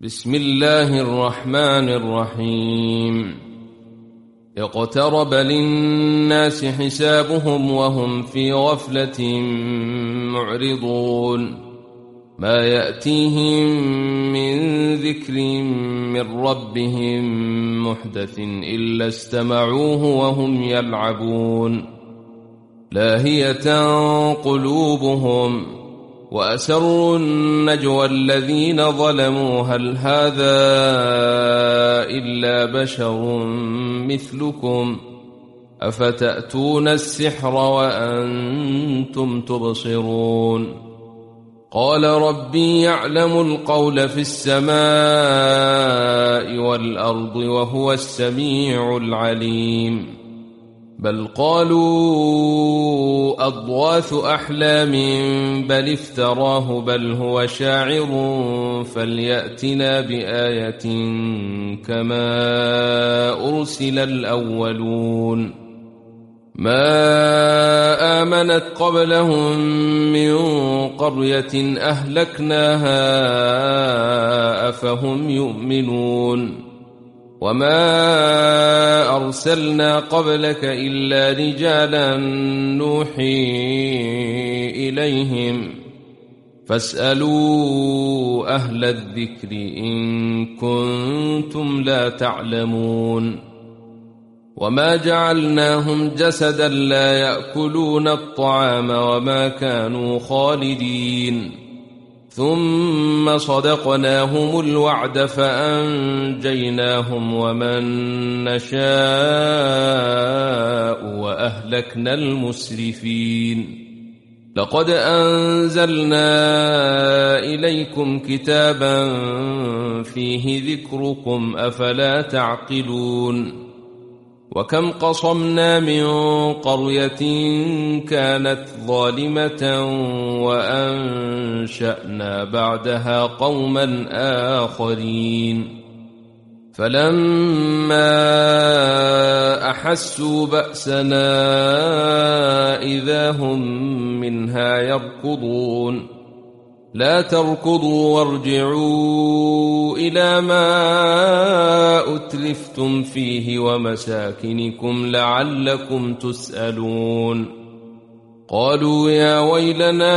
بسم الله الرحمن الرحيم. اقترب للناس حسابهم وهم في غفلة معرضون. ما يأتيهم من ذكر من ربهم محدث إلا استمعوه وهم يلعبون. لاهية قلوبهم وأسروا النجوى الذين ظلموا هل هذا إلا بشر مثلكم أفتأتون السحر وأنتم تبصرون. قال ربي يعلم القول في السماء والأرض وهو السميع العليم. بل قالوا أضغاث أحلام بل افتراه بل هو شاعر فليأتنا بآية كما أرسل الأولون. ما آمنت قبلهم من قرية أهلكناها أفهم يؤمنون. وما أرسلنا قبلك إلا رجالا نوحي إليهم فاسألوا أهل الذكر إن كنتم لا تعلمون. وما جعلناهم جسدا لا يأكلون الطعام وما كانوا خالدين. ثم صدقناهم الوعد فأنجيناهم ومن نشاء وأهلكنا المسرفين. لقد أنزلنا إليكم كتابا فيه ذكركم أفلا تعقلون. وكم قصمنا من قرية كانت ظالمة وأنشأنا بعدها قوما آخرين. فلما أحسوا بأسنا إذا هم منها يركضون. لا تركضوا وارجعوا إلى ما أتلفتم فيه ومساكنكم لعلكم تسألون. قالوا يا ويلنا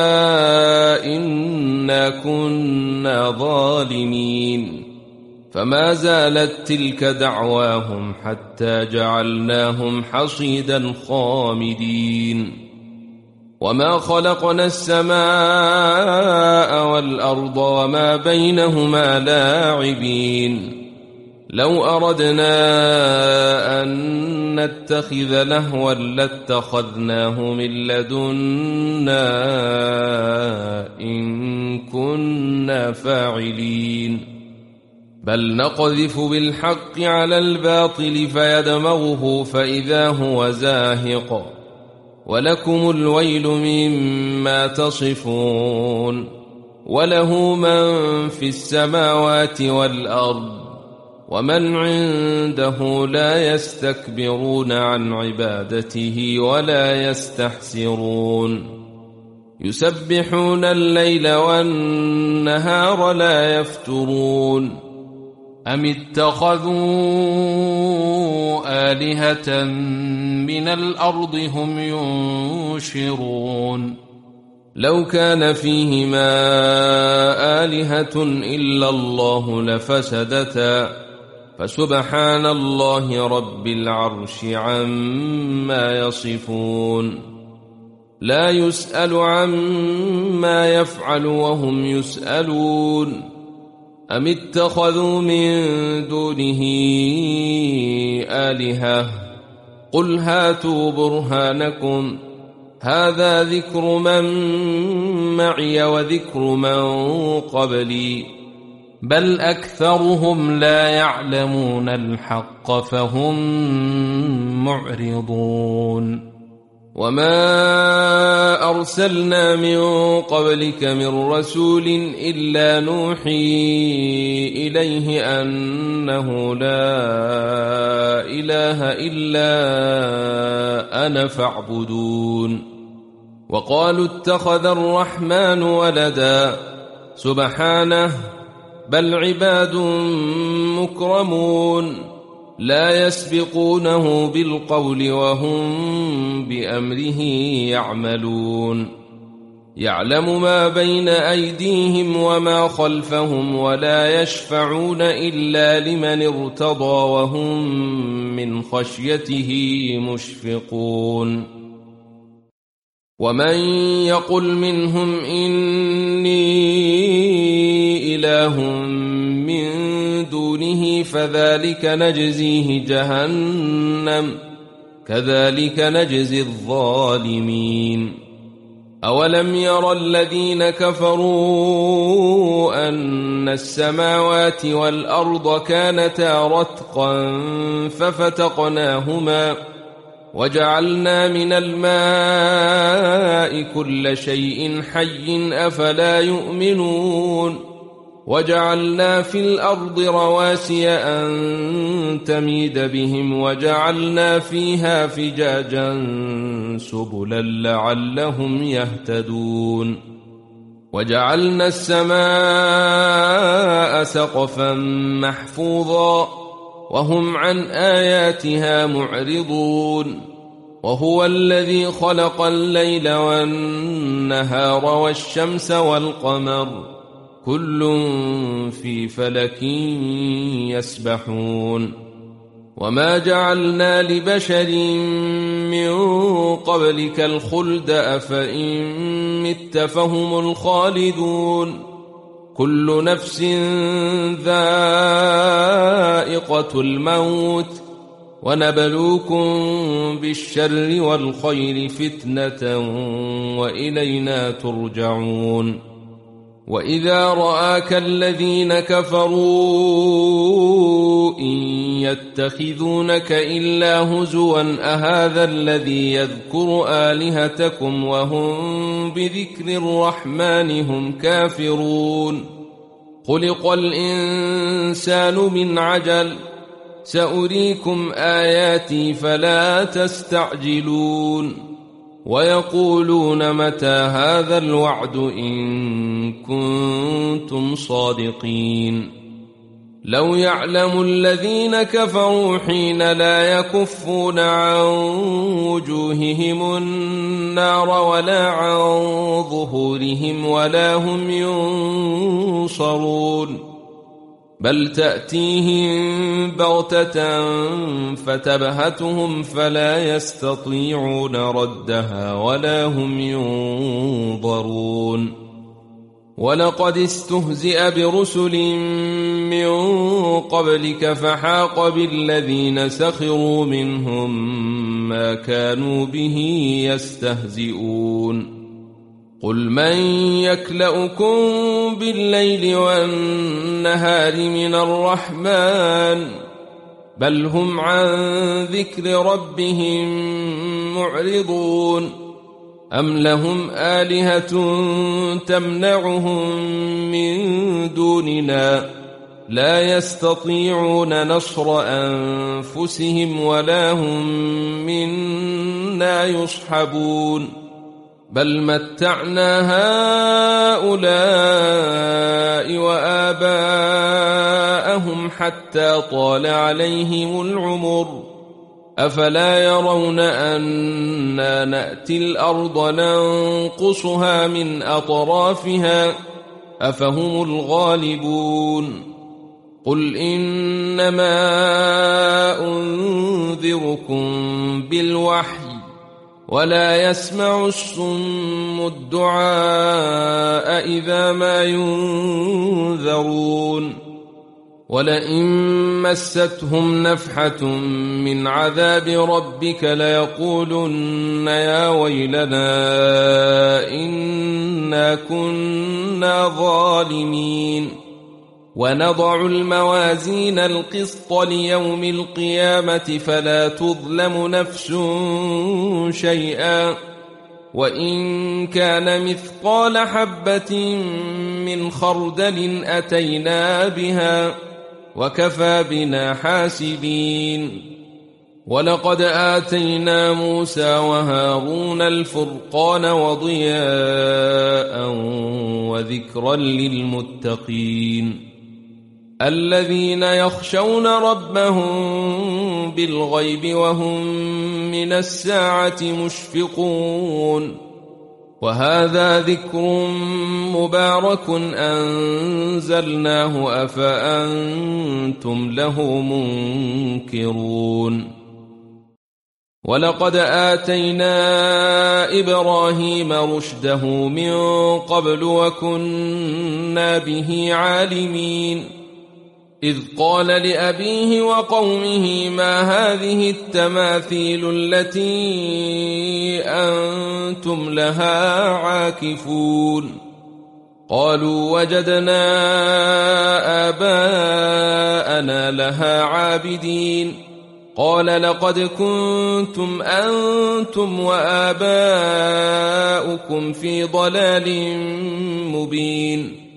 إنا كنا ظالمين. فما زالت تلك دعواهم حتى جعلناهم حصيدا خامدين. وما خلقنا السماء والأرض وما بينهما لاعبين. لو أردنا أن نتخذ لهوا لاتخذناه من لدنا إن كنا فاعلين. بل نقذف بالحق على الباطل فيدمغه فإذا هو زاهق. ولكم الويل مما تصفون. وله من في السماوات والأرض ومن عنده لا يستكبرون عن عبادته ولا يستحسرون. يسبحون الليل والنهار لا يفترون. أم اتخذوا آلهة من الأرض هم ينشرون. لو كان فيهما آلهة إلا الله لفسدتا فسبحان الله رب العرش عما يصفون. لا يسأل عما يفعل وهم يسألون. أم اتخذوا من دونه آلهة قل هاتوا برهانكم هذا ذكر من معي وذكر من قبلي بل أكثرهم لا يعلمون الحق فهم معرضون. وما أرسلنا من قبلك من رسول إلا نوحي إليه أنه لا إله إلا أنا فاعبدون. وقالوا اتخذ الرحمن ولدا سبحانه بل عباد مكرمون لا يسبقونه بالقول وهم بأمره يعملون يعلم ما بين أيديهم وما خلفهم ولا يشفعون إلا لمن ارتضى وهم من خشيته مشفقون ومن يقل منهم إني إله من دونه فذلك نجزيه جهنم كذلك نجزي الظالمين أولم ير الذين كفروا أن السماوات والأرض كانتا رتقا ففتقناهما وجعلنا من الماء كل شيء حي أفلا يؤمنون وجعلنا في الأرض رواسي أن تميد بهم وجعلنا فيها فجاجا سبلا لعلهم يهتدون وجعلنا السماء سقفا محفوظا وهم عن آياتها معرضون وهو الذي خلق الليل والنهار والشمس والقمر كل في فلك يسبحون وما جعلنا لبشر من قبلك الخلد أفإن مت فهم الخالدون كل نفس ذائقة الموت ونبلوكم بالشر والخير فتنة وإلينا ترجعون وإذا رآك الذين كفروا إن يتخذونك إلا هزوا أهذا الذي يذكر آلهتكم وهم بذكر الرحمن هم كافرون خلق الإنسان من عجل سأريكم آياتي فلا تستعجلون ويقولون متى هذا الوعد إن كنتم صادقين لو يعلم الذين كفروا حين لا يكفون عن وجوههم النار ولا عن ظهورهم ولا هم ينصرون بل تأتيهم بغتة فتبهتهم فلا يستطيعون ردها ولا هم ينظرون ولقد استهزئ برسل من قبلك فحاق بالذين سخروا منهم ما كانوا به يستهزئون قل من يكلؤكم بالليل والنهار من الرحمن بل هم عن ذكر ربهم معرضون أم لهم آلهة تمنعهم من دوننا لا يستطيعون نصر أنفسهم ولا هم منا يصحبون بل متعنا هؤلاء وآباءهم حتى طال عليهم العمر أفلا يرون أنا نأتي الأرض ننقصها من أطرافها أفهم الغالبون قل إنما أنذركم بالوحي ولا يسمع الصم الدعاء إذا ما ينذرون ولئن مستهم نفحة من عذاب ربك ليقولن يا ويلنا إنا كنا ظالمين ونضع الموازين القسط ليوم القيامة فلا تظلم نفس شيئا وإن كان مثقال حبة من خردل أتينا بها وكفى بنا حاسبين ولقد آتينا موسى وهارون الفرقان وضياء وذكرا للمتقين الذين يخشون ربهم بالغيب وهم من الساعة مشفقون وهذا ذكر مبارك أنزلناه أفأنتم له منكرون ولقد آتينا إبراهيم رشده من قبل وكنا به عالمين إذ قال لأبيه وقومه ما هذه التماثيل التي أنتم لها عاكفون قالوا وجدنا آباءنا لها عابدين قال لقد كنتم أنتم وآباؤكم في ضلال مبين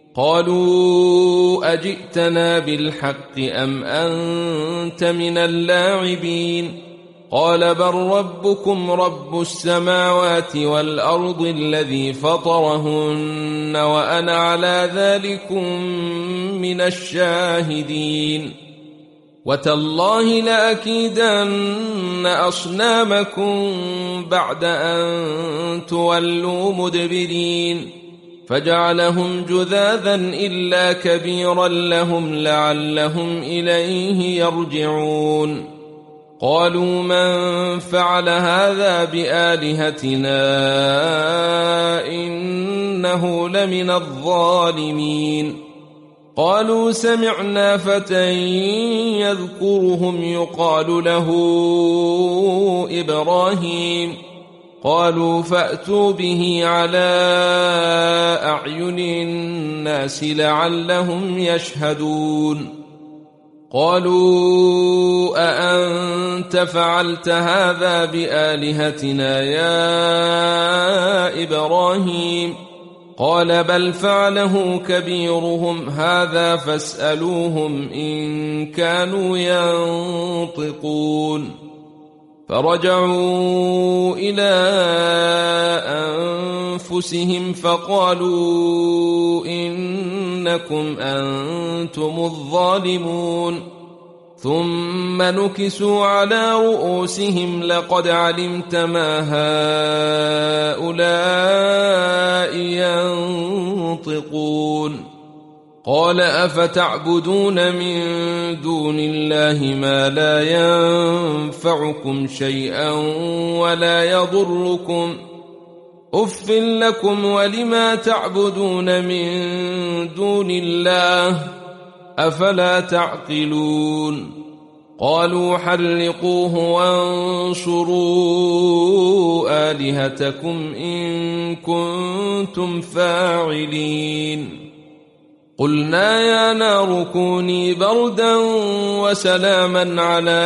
قالوا أجئتنا بالحق أم أنت من اللاعبين قال بل ربكم رب السماوات والأرض الذي فطرهن وأنا على ذلكم من الشاهدين وتالله لأكيدن أصنامكم بعد أن تولوا مدبرين فجعلهم جذاذا إلا كبيرا لهم لعلهم إليه يرجعون قالوا من فعل هذا بآلهتنا إنه لمن الظالمين قالوا سمعنا فتى يذكرهم يقال له إبراهيم قالوا فأتوا به على أعين الناس لعلهم يشهدون قالوا أأنت فعلت هذا بآلهتنا يا إبراهيم قال بل فعله كبيرهم هذا فاسألوهم إن كانوا ينطقون فرجعوا إلى أنفسهم فقالوا إنكم أنتم الظالمون ثم نكسوا على رؤوسهم لقد علمت ما هؤلاء ينطقون قال أفتعبدون من دون الله ما لا ينفعكم شيئا ولا يضركم أف لكم ولما تعبدون من دون الله أفلا تعقلون قالوا حرقوه وانصروا آلهتكم إن كنتم فاعلين قلنا يا نار كوني بردا وسلاما على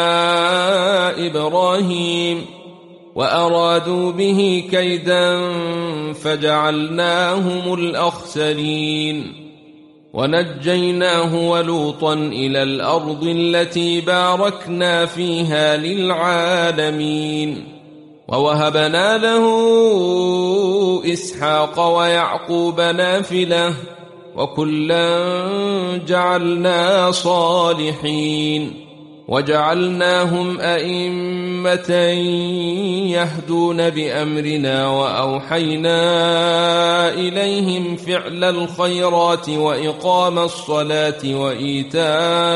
إبراهيم وأرادوا به كيدا فجعلناهم الأخسرين ونجيناه ولوطا إلى الأرض التي باركنا فيها للعالمين ووهبنا له إسحاق ويعقوب نافلة وكلا جعلنا صالحين وجعلناهم أئمة يهدون بأمرنا وأوحينا إليهم فعل الخيرات وإقام الصلاة وإيتاء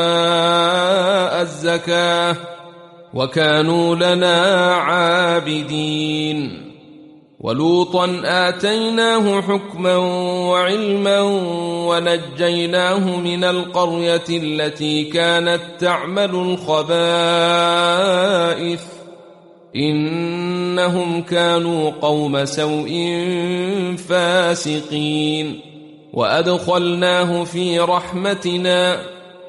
الزكاة وكانوا لنا عابدين ولوطا آتيناه حكما وعلما ونجيناه من القرية التي كانت تعمل الخبائث إنهم كانوا قوم سوء فاسقين وأدخلناه في رحمتنا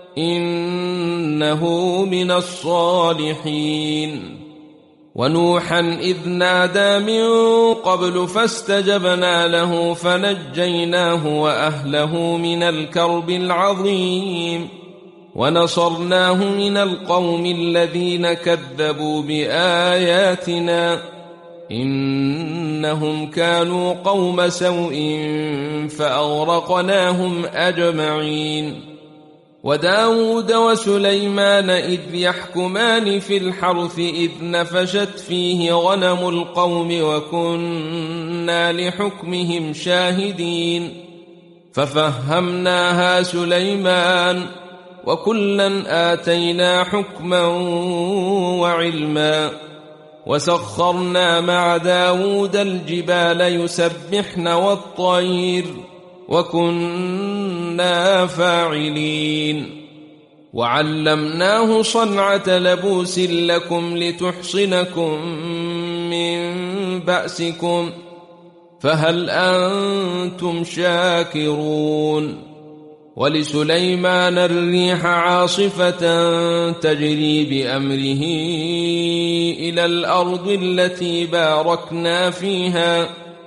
إنه من الصالحين ونوحا إذ نادى من قبل فاستجبنا له فنجيناه وأهله من الكرب العظيم ونصرناه من القوم الذين كذبوا بآياتنا إنهم كانوا قوم سوء فأغرقناهم أجمعين وداود وسليمان إذ يحكمان في الحرث إذ نفشت فيه غنم القوم وكنا لحكمهم شاهدين ففهمناها سليمان وكلا آتينا حكما وعلما وسخرنا مع داود الجبال يسبحن والطير وكنا فاعلين وعلمناه صنعة لبوس لكم لتحصنكم من بأسكم فهل أنتم شاكرون ولسليمان الريح عاصفة تجري بأمره إلى الأرض التي باركنا فيها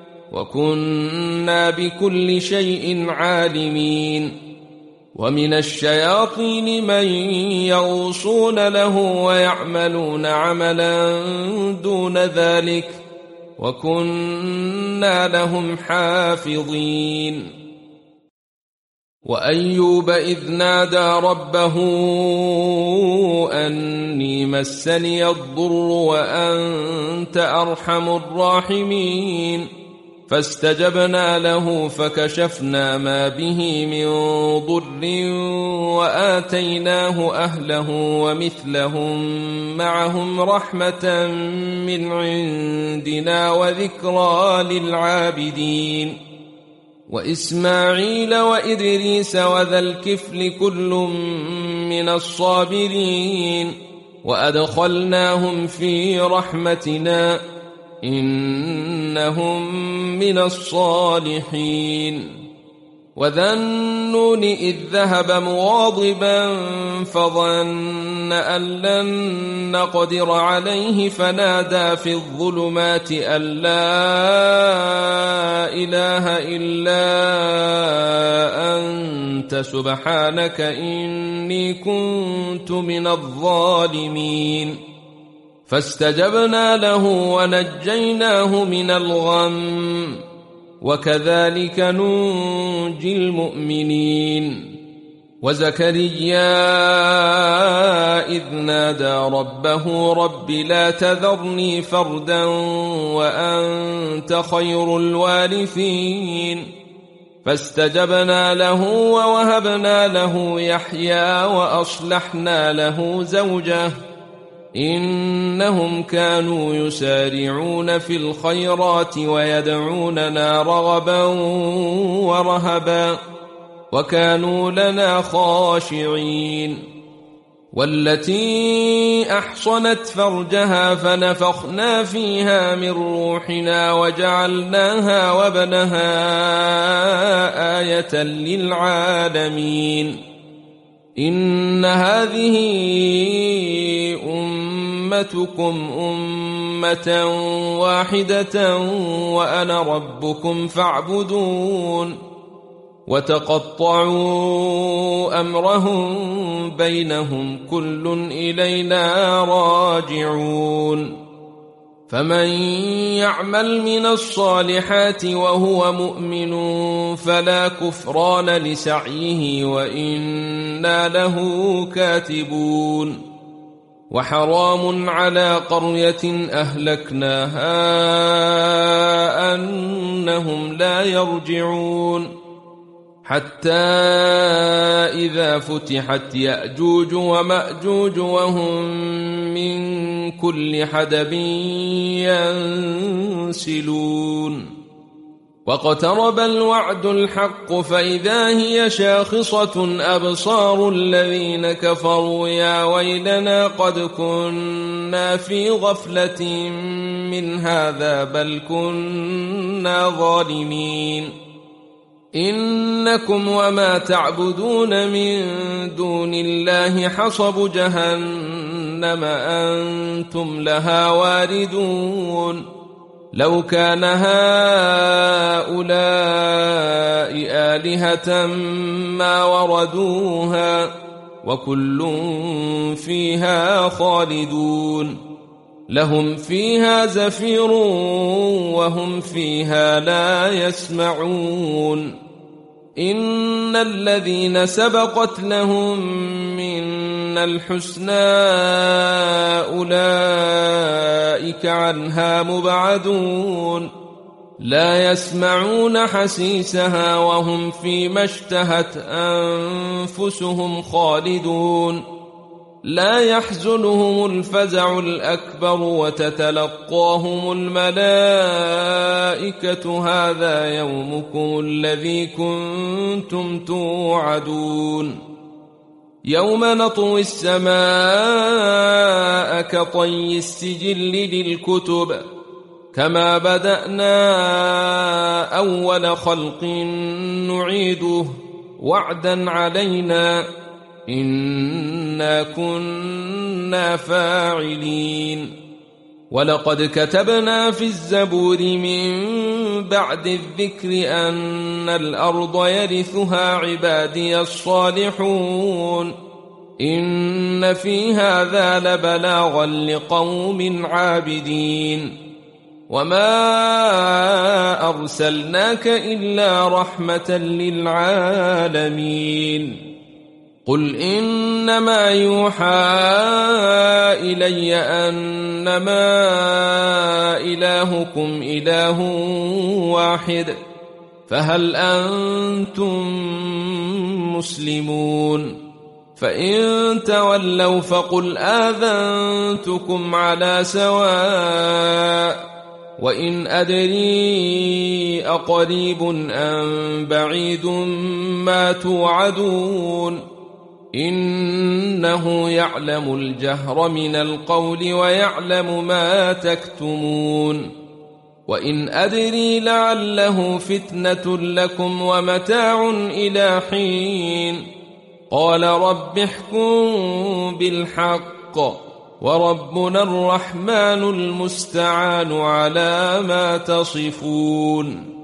وكنا بكل شيء عالمين ومن الشياطين من يغوصون له ويعملون عملا دون ذلك وكنا لهم حافظين وأيوب إذ نادى ربه أني مسني الضر وأنت أرحم الراحمين فاستجبنا له فكشفنا ما به من ضر وآتيناه أهله ومثلهم معهم رحمة من عندنا وذكرى للعابدين وإسماعيل وإدريس وذا الكفل كل من الصابرين وأدخلناهم في رحمتنا إنهم من الصالحين وذا النون إذ ذهب مغاضبا فظن أن لن نقدر عليه فنادى في الظلمات أن لا إله إلا أنت سبحانك إني كنت من الظالمين فاستجبنا له ونجيناه من الغم وكذلك ننجي المؤمنين وزكريا إذ نادى ربه رب لا تذرني فردا وأنت خير الوارثين فاستجبنا له ووهبنا له يحيى وأصلحنا له زوجه إنهم كانوا يسارعون في الخيرات ويدعوننا رغبا ورهبا وكانوا لنا خاشعين والتي أحصنت فرجها فنفخنا فيها من روحنا وجعلناها وابنها آية للعالمين إن هذه أمتكم أمة واحدة وأنا ربكم فاعبدون وتقطعوا أمرهم بينهم كل إلينا راجعون فمن يعمل من الصالحات وهو مؤمن فلا كفران لسعيه وإنا له كاتبون وحرام على قرية أهلكناها أنهم لا يرجعون حتى إذا فتحت يأجوج ومأجوج وهم من كل حدب ينسلون واقترب الوعد الحق فإذا هي شاخصة أبصار الذين كفروا يا ويلنا قد كنا في غفلة من هذا بل كنا ظالمين إنكم وما تعبدون من دون الله حصب جهنم أنتم لها واردون لو كان هؤلاء آلهة ما وردوها وكل فيها خالدون لهم فيها زفير وهم فيها لا يسمعون إن الذين سبقت لهم منا الحسنى أولئك عنها مبعدون لا يسمعون حسيسها وهم فيما اشتهت أنفسهم خالدون لا يحزنهم الفزع الأكبر وتتلقاهم الملائكة هذا يومكم الذي كنتم توعدون يوم نطوي السماء كطي السجل للكتب كما بدأنا أول خلق نعيده وعدا علينا إنا كنا فاعلين ولقد كتبنا في الزبور من بعد الذكر أن الأرض يرثها عبادي الصالحون إن في هذا لبلاغا لقوم عابدين وما أرسلناك إلا رحمة للعالمين قل إنما يوحى إلي أنما إلهكم إله واحد فهل أنتم مسلمون فإن تولوا فقل آذنتكم على سواء وإن أدري أقريب أم بعيد ما توعدون إنه يعلم الجهر من القول ويعلم ما تكتمون وإن أدري لعله فتنة لكم ومتاع إلى حين قال رب احكم بالحق وربنا الرحمن المستعان على ما تصفون